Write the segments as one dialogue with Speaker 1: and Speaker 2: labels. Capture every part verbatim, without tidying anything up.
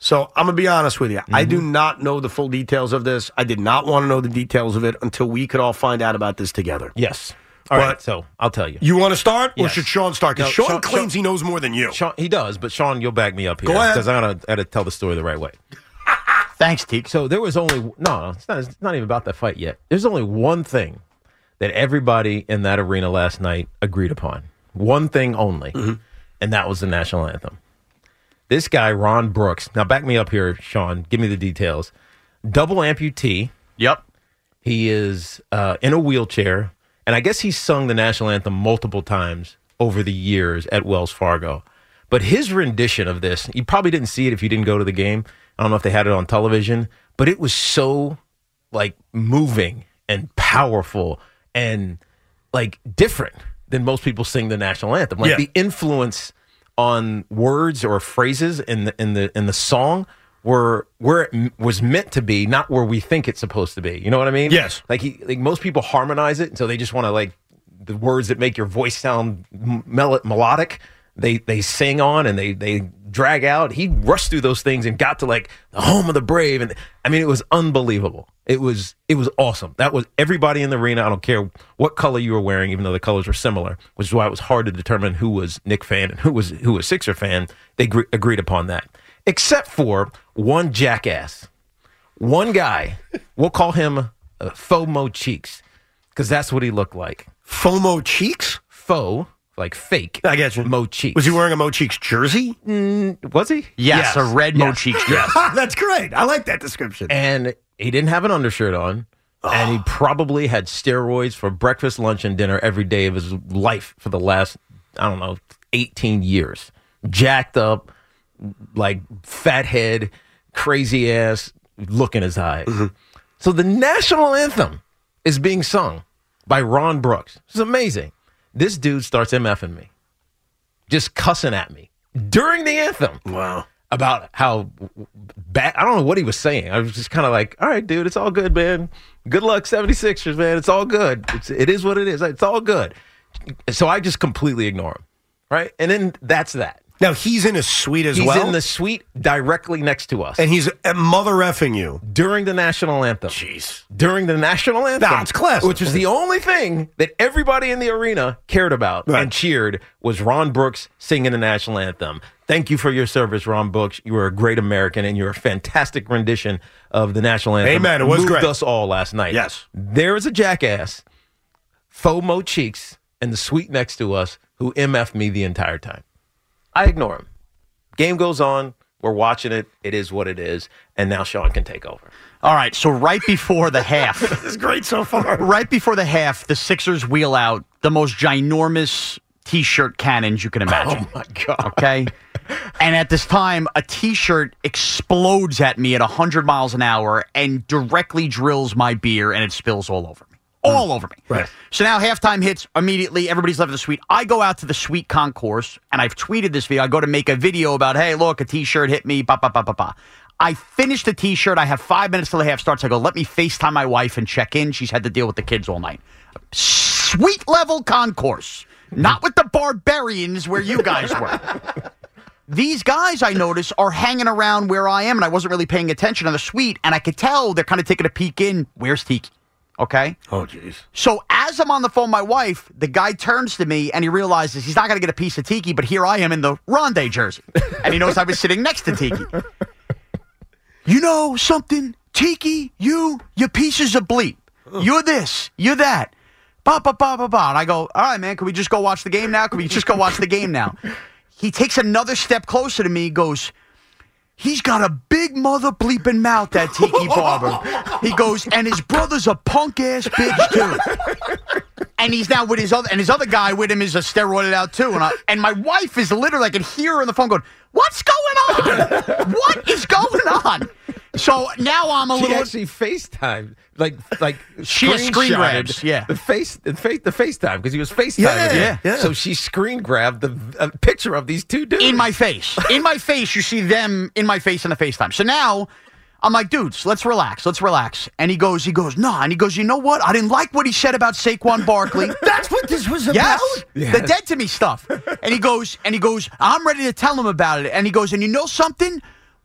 Speaker 1: So I'm going to be honest with you.
Speaker 2: Mm-hmm.
Speaker 1: I do not know the full details of this. I did not want to know the details of it until we could all find out about this together.
Speaker 2: Yes. All
Speaker 1: But
Speaker 2: right, so I'll tell you.
Speaker 1: You want to start, or
Speaker 2: Yes.
Speaker 1: should Sean start? Because
Speaker 2: No,
Speaker 1: Sean,
Speaker 2: Sean-
Speaker 1: claims
Speaker 2: Sean-
Speaker 1: he knows more than you.
Speaker 2: Sean, he does, but Sean, you'll back me up here.
Speaker 1: Go ahead.
Speaker 2: Because I gotta, I gotta tell the story the right way.
Speaker 3: Thanks, Teak.
Speaker 2: So there was only no, it's not, it's not even about that fight yet. There's only one thing that everybody in that arena last night agreed upon. One thing only,
Speaker 1: Mm-hmm.
Speaker 2: and that was the national anthem. This guy, Ron Brooks. Now back me up here, Sean. Give me the details. Double amputee.
Speaker 3: Yep.
Speaker 2: He is uh, in a wheelchair, and I guess he's sung the national anthem multiple times over the years at Wells Fargo. But his rendition of this, you probably didn't see it if you didn't go to the game. I don't know if they had it on television, but it was so like moving and powerful and like different than most people sing the national anthem. Like
Speaker 1: Yeah.
Speaker 2: the influence on words or phrases in the in the in the song were where it m- was meant to be, not where we think it's supposed to be. You know what I mean?
Speaker 1: Yes.
Speaker 2: Like he, like most people harmonize it, and so they just want to like the words that make your voice sound m- mel- melodic. They they sing on and they they drag out. He rushed through those things and got to like the home of the brave, and I mean it was unbelievable. It was it was awesome. That was everybody in the arena. I don't care what color you were wearing, even though the colors were similar, which is why it was hard to determine who was Knick fan and who was who was Sixer fan. They gre- agreed upon that, except for one jackass, one guy. We'll call him uh, FOMO Cheeks because that's what he looked like.
Speaker 1: FOMO Cheeks?
Speaker 2: Faux, like fake.
Speaker 1: I get you.
Speaker 2: Mo Cheeks.
Speaker 1: Was he wearing a Mo Cheeks jersey?
Speaker 2: Was he?
Speaker 3: Yes, a red Mo
Speaker 2: Yes.
Speaker 3: Cheeks
Speaker 2: Yes.
Speaker 1: That's great. I like that description.
Speaker 2: And he didn't have an undershirt on. And he probably had steroids for breakfast, lunch, and dinner every day of his life for the last, I don't know, eighteen years. Jacked up, like fat head, crazy ass look in his eyes.
Speaker 1: Mm-hmm.
Speaker 2: So the national anthem is being sung by Ron Brooks. It's amazing. This dude starts MFing me, just cussing at me during the anthem.
Speaker 1: Wow.
Speaker 2: About how bad, I don't know what he was saying. I was just kind of like, all right, dude, it's all good, man. Good luck, seventy-sixers, man. It's all good. It's, it is what it is. It's all good. So I just completely ignore him, right? And then that's that.
Speaker 1: Now, he's in a suite as
Speaker 2: He's
Speaker 1: well?
Speaker 2: in the suite directly next to us.
Speaker 1: And he's uh, mother effing you.
Speaker 2: During the national anthem.
Speaker 1: Jeez.
Speaker 2: During the national anthem.
Speaker 1: Nah, it's classic.
Speaker 2: Which was the only thing that everybody in the arena cared about
Speaker 1: Right.
Speaker 2: and cheered was Ron Brooks singing the national anthem. Thank you for your service, Ron Brooks. You were a great American, and you're a fantastic rendition of the national anthem.
Speaker 1: Amen. It was
Speaker 2: Moved
Speaker 1: great.
Speaker 2: us all last night.
Speaker 1: Yes.
Speaker 2: There is a jackass, FOMO Cheeks, in the suite next to us who M F'd me the entire time. I ignore him. Game goes on. We're watching it. It is what it is. And now Sean can take over.
Speaker 3: All right, so right before the half,
Speaker 1: This is great so far.
Speaker 3: right before the half, the Sixers wheel out the most ginormous T-shirt cannons you can imagine.
Speaker 2: Oh, my God.
Speaker 3: Okay? And at this time, a T-shirt explodes at me at one hundred miles an hour and directly drills my beer, and it spills all over me. All over me.
Speaker 1: Right.
Speaker 3: So now halftime hits immediately. Everybody's left the suite. I go out to the suite concourse, and I've tweeted this video. I go to make a video about, hey, look, a T-shirt hit me, ba, ba, ba, ba, ba. I finish the T-shirt. I have five minutes till the half starts. I go, let me FaceTime my wife and check in. She's had to deal with the kids all night. Suite level concourse. Not with the barbarians where you guys were. These guys, I notice, are hanging around where I am, and I wasn't really paying attention on the suite, and I could tell they're kind of taking a peek in. Where's Tiki? Okay?
Speaker 1: Oh, jeez.
Speaker 3: So as I'm on the phone with my wife, the guy turns to me, and he realizes he's not going to get a piece of Tiki, but here I am in the Rondé jersey. And he knows I was sitting next to Tiki. You know something? Tiki, you, you pieces of bleep. You're this, you're that. Ba, ba, ba, ba, ba. And I go, all right, man, can we just go watch the game now? Can we just go watch the game now? He takes another step closer to me, goes, he's got a big mother bleeping mouth, that Tiki Barber. He goes, and his brother's a punk-ass bitch, too. And he's now with his other, and his other guy with him is a steroided out, too. And, I, and my wife is literally, I can hear her on the phone going, what's going on? What is going on? So now I'm a
Speaker 2: She
Speaker 3: little...
Speaker 2: actually FaceTime, like, like
Speaker 3: She has screen grabs, yeah.
Speaker 2: The face, the face, the FaceTime because he was FaceTiming.
Speaker 1: Yeah,
Speaker 2: him.
Speaker 1: yeah, yeah.
Speaker 2: So she screen grabbed the a picture of these two dudes
Speaker 3: in my face. In my face, you see them in my face in the FaceTime. So now I'm like, dudes, let's relax. Let's relax. And he goes, he goes, nah. And he goes, you know what? I didn't like what he said about Saquon Barkley.
Speaker 1: That's what this was about?
Speaker 3: Yes,
Speaker 2: Yes.
Speaker 3: the dead to me stuff. And he goes, and he goes, I'm ready to tell him about it. And he goes, and you know something?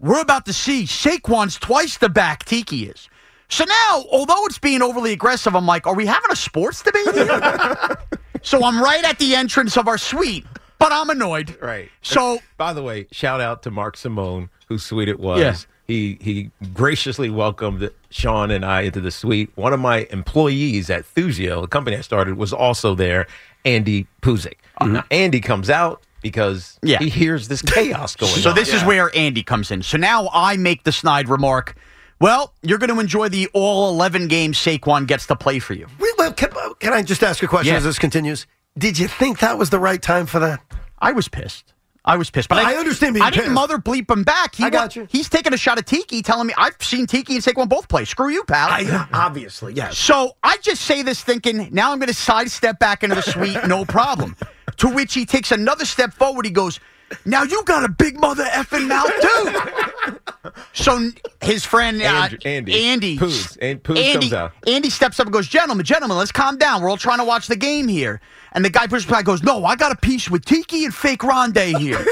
Speaker 3: we're about to see Saquon's twice the back Tiki is. So now, although it's being overly aggressive, I'm like, are we having a sports debate here? So I'm right at the entrance of our suite, but I'm annoyed.
Speaker 2: Right.
Speaker 3: So,
Speaker 2: by the way, shout out to Mark Simone, whose suite it was.
Speaker 3: Yeah.
Speaker 2: He he graciously welcomed Sean and I into the suite. One of my employees at Thusio, the company I started, was also there, Andy Puzik.
Speaker 3: Mm-hmm.
Speaker 2: Now, Andy comes out because
Speaker 3: Yeah.
Speaker 2: he hears this chaos going
Speaker 3: so
Speaker 2: on.
Speaker 3: this is where Andy comes in. So now I make the snide remark, well, you're going to enjoy the all eleven games Saquon gets to play for you.
Speaker 1: Wait, wait, can, can I just ask a question
Speaker 3: Yeah.
Speaker 1: as this continues? Did you think that was the right time for that?
Speaker 3: I was pissed. I was pissed. But
Speaker 1: I understand being
Speaker 3: I didn't
Speaker 1: pissed.
Speaker 3: mother bleep him back. He
Speaker 1: I got
Speaker 3: wa-
Speaker 1: you.
Speaker 3: He's taking a shot at Tiki, telling me, I've seen Tiki and Saquon both play. Screw you, pal.
Speaker 1: I, obviously, yes.
Speaker 3: So I just say this thinking, now I'm going to sidestep back into the suite, no problem. To which he takes another step forward. He goes, now you got a big mother effing mouth, too. So his friend, uh,
Speaker 2: Andrew- Andy.
Speaker 3: Andy,
Speaker 2: Poos. And Poos
Speaker 3: Andy,
Speaker 2: comes out.
Speaker 3: Andy steps up and goes, gentlemen, gentlemen, let's calm down. We're all trying to watch the game here. And the guy pushes back, goes, no, I got a piece with Tiki and fake Rondé here.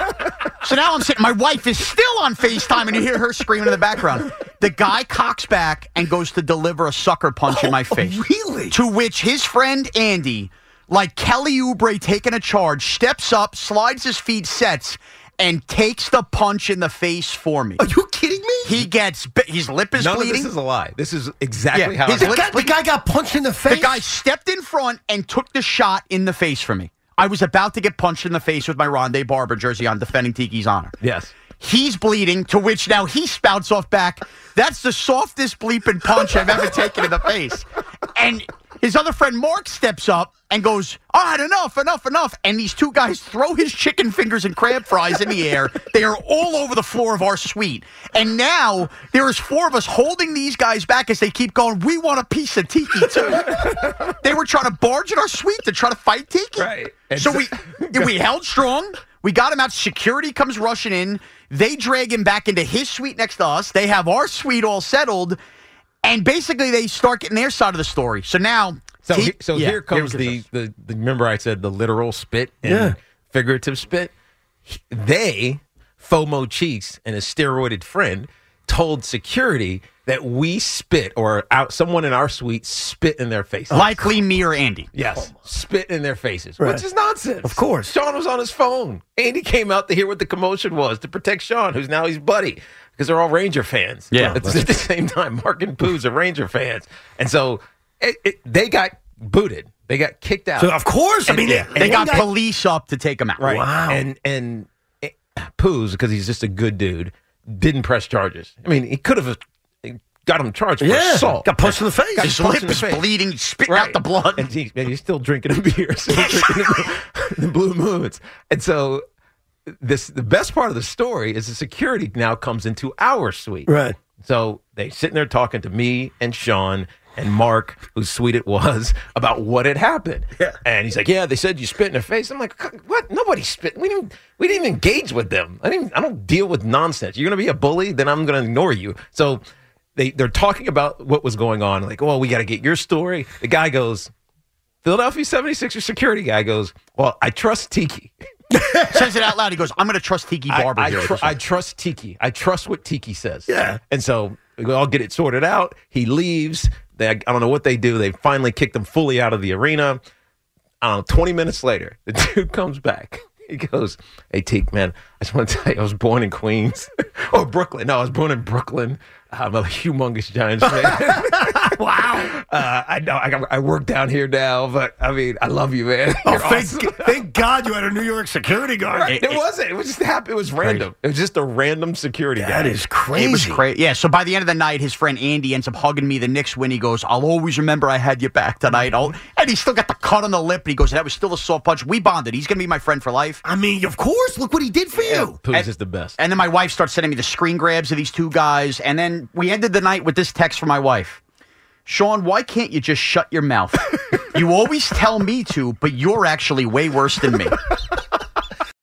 Speaker 3: So now I'm sitting, my wife is still on FaceTime, and you hear her screaming in the background. The guy cocks back and goes to deliver a sucker punch in my face.
Speaker 1: Really?
Speaker 3: To which his friend Andy, like Kelly Oubre taking a charge, steps up, slides his feet, sets, and takes the punch in the face for me.
Speaker 1: Are you kidding me?
Speaker 3: He gets, bi- his lip is
Speaker 2: None
Speaker 3: bleeding.
Speaker 2: of this is a lie. This is exactly
Speaker 3: Yeah,
Speaker 2: how
Speaker 3: his
Speaker 2: it
Speaker 1: The
Speaker 3: lips
Speaker 2: happened.
Speaker 1: guy, the guy got punched in the face?
Speaker 3: The guy stepped in front and took the shot in the face for me. I was about to get punched in the face with my Rondé Barber jersey on, defending Tiki's honor.
Speaker 2: Yes.
Speaker 3: He's bleeding, to which now he spouts off back, that's the softest bleeping punch I've ever taken in the face. And his other friend Mark steps up and goes, all right, enough, enough, enough. And these two guys throw his chicken fingers and crab fries in the air. They are all over the floor of our suite. And now there is four of us holding these guys back as they keep going, we want a piece of Tiki too. They were trying to barge in our suite to try to fight Tiki.
Speaker 2: Right. And
Speaker 3: So
Speaker 2: so-
Speaker 3: we we held strong. We got him out. Security comes rushing in. They drag him back into his suite next to us. They have our suite all settled. And basically, they start getting their side of the story. So now...
Speaker 2: So,
Speaker 3: T-
Speaker 2: he- so
Speaker 3: yeah,
Speaker 2: here comes
Speaker 3: it
Speaker 2: the,
Speaker 3: is.
Speaker 2: the, the, remember I said the literal spit and
Speaker 1: Yeah.
Speaker 2: figurative spit? He- They, FOMO Cheeks and his steroided friend, told security that we spit, or out, someone in our suite spit in their faces.
Speaker 3: Likely me or Andy.
Speaker 2: Yes, spit in their faces,
Speaker 1: Right.
Speaker 2: which is nonsense.
Speaker 1: Of course.
Speaker 2: Sean was on his phone. Andy came out to hear what the commotion was to protect Sean, who's now his buddy, because they're all Ranger fans.
Speaker 3: Yeah.
Speaker 2: At, at the same time, Mark and Pooh's are Ranger fans, and so it, it, they got booted. They got kicked out.
Speaker 1: So, of course. I mean,
Speaker 2: And-
Speaker 1: they,
Speaker 3: They got
Speaker 1: got
Speaker 3: police up to take him out.
Speaker 2: Right.
Speaker 1: Wow.
Speaker 2: And and it, Pooh's, because he's just a good dude, didn't press charges. I mean, he could have got him charged for
Speaker 1: yeah,
Speaker 2: assault.
Speaker 1: got punched in the face.
Speaker 2: Got
Speaker 3: His
Speaker 2: punched
Speaker 3: lip
Speaker 2: in the
Speaker 3: is
Speaker 2: face.
Speaker 3: bleeding, spitting
Speaker 2: Right.
Speaker 3: out the blood.
Speaker 2: And, he, and he's still drinking a beer. Still drinking the, the Blue Moons. And so this the best part of the story is the security now comes into our suite.
Speaker 1: Right.
Speaker 2: So they sitting there talking to me and Sean and Mark, whose suite it was, about what had happened.
Speaker 1: Yeah.
Speaker 2: And he's like, yeah, they said you spit in their face. I'm like, what? Nobody spit. We didn't we didn't even engage with them. I didn't I don't deal with nonsense. You're gonna be a bully, then I'm gonna ignore you. So they, they're talking about what was going on. Like, well, we gotta get your story. The guy goes, Philadelphia seventy-sixers security guy goes, well, I trust Tiki.
Speaker 3: Says it out loud. He goes, I'm going to trust Tiki
Speaker 2: I,
Speaker 3: Barber
Speaker 2: I,
Speaker 3: here.
Speaker 2: tr- I trust Tiki. I trust what Tiki says.
Speaker 1: Yeah.
Speaker 2: And so I'll get it sorted out. He leaves. They, I don't know what they do. They finally kicked him fully out of the arena. I don't know, twenty minutes later, the dude comes back. He goes, hey, Teak, man, I just want to tell you, I was born in Queens. or Brooklyn. No, I was born in Brooklyn. I'm a humongous Giants fan.
Speaker 1: Wow.
Speaker 2: Uh, I know I, I work down here now, but I mean, I love you, man.
Speaker 1: Oh,
Speaker 2: You're
Speaker 1: thank,
Speaker 2: awesome.
Speaker 1: thank God you had a New York security guard.
Speaker 2: Right. It, wasn't. It was just happened. It was random. It was just a random security guy.
Speaker 1: That is crazy.
Speaker 3: It was crazy. Yeah, so by the end of the night, his friend Andy ends up hugging me. The Knicks win. He goes, I'll always remember I had you back tonight. I'll, and he's still got the cut on the lip. And he goes, that was still a soft punch. We bonded. He's going to be my friend for life.
Speaker 1: I mean, of course. Look what he did for you.
Speaker 2: Pooh's is the best.
Speaker 3: And then my wife starts sending me the screen grabs of these two guys. And then we ended the night with this text from my wife. Sean, why can't you just shut your mouth? You always tell me to, but you're actually way worse than me.